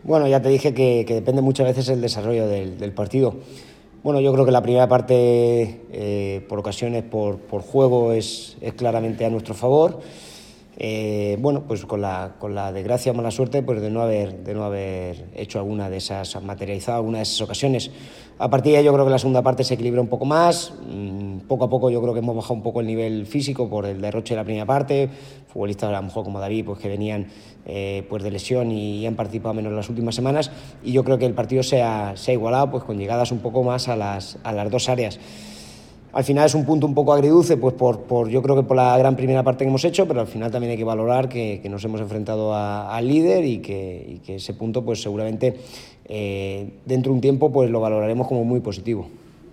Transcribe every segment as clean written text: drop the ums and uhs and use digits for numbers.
Bueno, ya te dije que depende muchas veces el desarrollo del partido. Bueno, yo creo que la primera parte, por ocasiones, por juego, es claramente a nuestro favor. Bueno, pues con la desgracia o mala suerte pues de no haber hecho alguna de esas, materializado alguna de esas ocasiones. A partir de ahí yo creo que la segunda parte se equilibra un poco más. Poco a poco yo creo que hemos bajado un poco el nivel físico por el derroche de la primera parte. Futbolistas a lo mejor como David, pues que venían pues de lesión y han participado menos en las últimas semanas, y yo creo que el partido se ha igualado pues con llegadas un poco más a las dos áreas. Al final es un punto un poco agridulce, pues yo creo que por la gran primera parte que hemos hecho, pero al final también hay que valorar que nos hemos enfrentado al líder y que ese punto pues seguramente dentro de un tiempo pues lo valoraremos como muy positivo.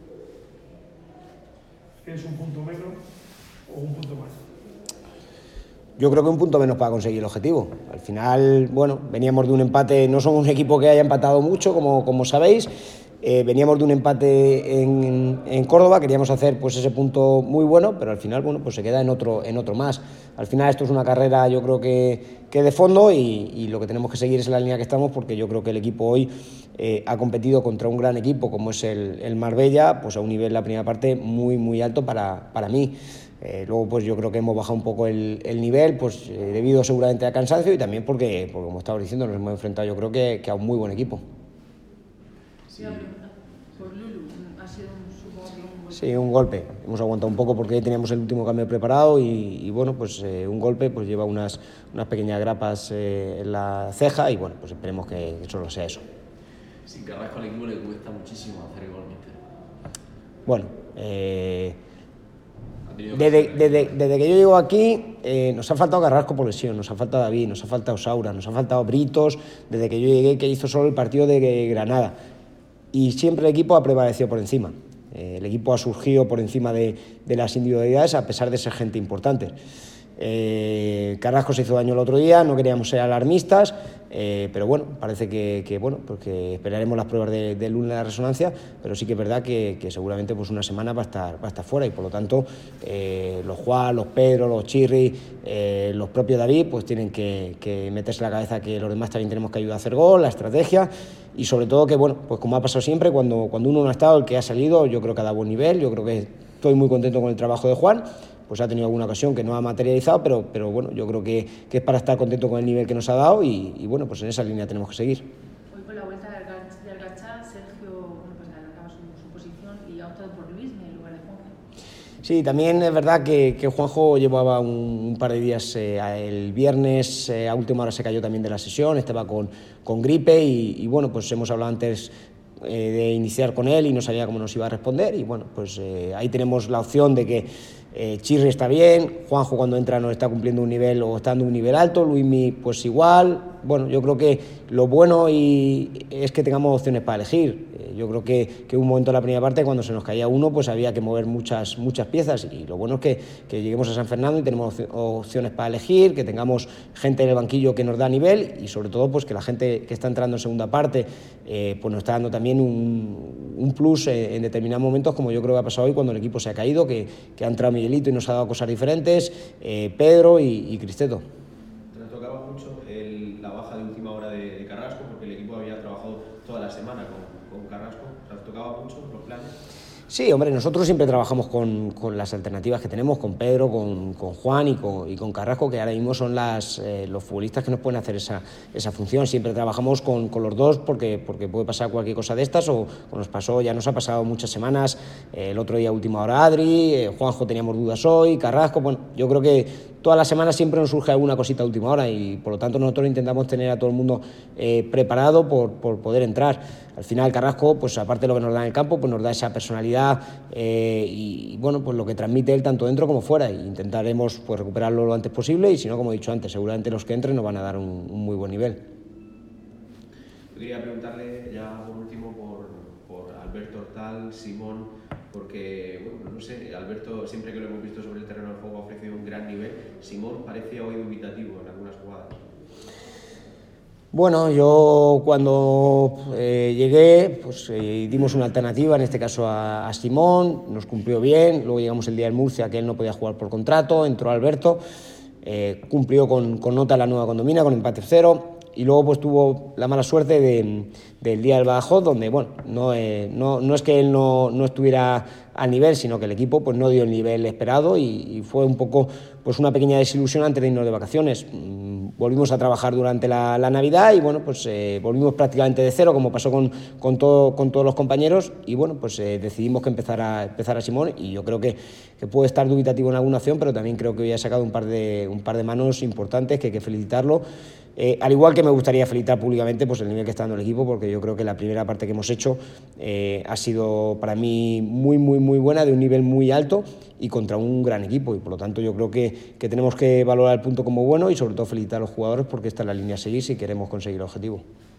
¿Es un punto menos o un punto más? Yo creo que un punto menos para conseguir el objetivo. Al final, bueno, veníamos de un empate, no somos un equipo que haya empatado mucho, como sabéis. Veníamos de un empate en Córdoba, queríamos hacer pues ese punto muy bueno, pero al final bueno, pues se queda en otro más. Al final esto es una carrera yo creo que de fondo y lo que tenemos que seguir es la línea que estamos, porque yo creo que el equipo hoy ha competido contra un gran equipo como es el Marbella, pues a un nivel la primera parte muy alto para mí. Luego pues yo creo que hemos bajado un poco el nivel, pues debido seguramente a cansancio y también porque como estaba diciendo nos hemos enfrentado yo creo que a un muy buen equipo. Sí, por Lulu ha sido un golpe. Sí, un golpe. Hemos aguantado un poco porque teníamos el último cambio preparado y bueno, pues un golpe pues lleva unas pequeñas grapas en la ceja y bueno, pues esperemos que solo sea eso. Sin Carrasco al equipo le cuesta muchísimo hacer el gol, míster. Bueno, desde que yo llego aquí nos ha faltado Carrasco por lesión, nos ha faltado David, nos ha faltado Saura, nos ha faltado Britos, desde que yo llegué, que hizo solo el partido de Granada, y siempre el equipo ha prevalecido por encima. El equipo ha surgido por encima de las individualidades a pesar de ser gente importante. Carrasco se hizo daño el otro día, no queríamos ser alarmistas, pero bueno, parece que bueno, porque esperaremos las pruebas de lunes de la resonancia, pero sí que es verdad que seguramente pues una semana va a estar fuera y por lo tanto los Juan, los Pedro, los Chirri, los propios David pues tienen que meterse en la cabeza que los demás también tenemos que ayudar a hacer gol, la estrategia y sobre todo que bueno, pues como ha pasado siempre, cuando uno no ha estado, el que ha salido yo creo que ha dado buen nivel, yo creo que estoy muy contento con el trabajo de Juan. Pues ha tenido alguna ocasión que no ha materializado, pero bueno, yo creo que es para estar contento con el nivel que nos ha dado y bueno, pues en esa línea tenemos que seguir. Hoy con la vuelta de Algachá, Sergio pues adelantaba su posición y ha optado por Luis en lugar de Juanjo. Sí, también es verdad que Juanjo llevaba un par de días, el viernes a última hora se cayó también de la sesión, estaba con gripe y bueno, pues hemos hablado antes de iniciar con él y no sabía cómo nos iba a responder y bueno, pues ahí tenemos la opción de que Chirri está bien, Juanjo cuando entra no está cumpliendo un nivel o está dando un nivel alto, Luismi pues igual. Bueno, yo creo que lo bueno es que tengamos opciones para elegir. Yo creo que un momento en la primera parte cuando se nos caía uno pues había que mover muchas piezas y lo bueno es que lleguemos a San Fernando y tenemos opciones para elegir, que tengamos gente en el banquillo que nos da nivel y sobre todo pues que la gente que está entrando en segunda parte pues nos está dando también un plus en determinados momentos, como yo creo que ha pasado hoy cuando el equipo se ha caído, que ha entrado Miguelito y nos ha dado cosas diferentes, Pedro y Cristeto. Tocaba mucho la baja de última hora de Carrasco porque el equipo había trabajado toda la semana con Carrasco. ¿Tocaba mucho los planes? Sí, hombre, nosotros siempre trabajamos con las alternativas que tenemos, con Pedro, con Juan y con Carrasco, que ahora mismo son los futbolistas que nos pueden hacer esa función. Siempre trabajamos con los dos porque puede pasar cualquier cosa de estas o ya nos ha pasado muchas semanas, el otro día última hora Adri, Juanjo teníamos dudas hoy, Carrasco, bueno, yo creo que todas las semanas siempre nos surge alguna cosita a última hora y por lo tanto nosotros intentamos tener a todo el mundo preparado por poder entrar. Al final Carrasco, pues aparte de lo que nos da en el campo, pues nos da esa personalidad y bueno, pues lo que transmite él tanto dentro como fuera e intentaremos pues recuperarlo lo antes posible y si no, como he dicho antes, seguramente los que entren nos van a dar un muy buen nivel. Yo quería preguntarle ya por último por Alberto Hortal, Simón, porque, bueno, no sé, Alberto siempre que lo hemos visto sobre el terreno del juego ha ofrecido un gran nivel, Simón parecía hoy dubitativo en algunas jugadas. Bueno, yo cuando llegué, pues dimos una alternativa, en este caso a Simón, nos cumplió bien, luego llegamos el día del Murcia, que él no podía jugar por contrato, entró Alberto, cumplió con nota la nueva condomina, con empate 0. y luego pues tuvo la mala suerte del día del Badajoz, donde bueno, no es que él no estuviera al nivel, sino que el equipo pues no dio el nivel esperado y fue un poco pues una pequeña desilusión antes de irnos de vacaciones. Volvimos a trabajar durante la Navidad y bueno, pues volvimos prácticamente de cero, como pasó con todos los compañeros, y bueno, pues decidimos que empezara Simón, y yo creo que puede estar dubitativo en alguna acción, pero también creo que hoy ha sacado un par de manos importantes, que hay que felicitarlo. Al igual que me gustaría felicitar públicamente pues el nivel que está dando el equipo, porque yo creo que la primera parte que hemos hecho ha sido para mí muy buena, de un nivel muy alto y contra un gran equipo, y por lo tanto yo creo que tenemos que valorar el punto como bueno y sobre todo felicitar a los jugadores, porque esta es la línea a seguir si queremos conseguir el objetivo.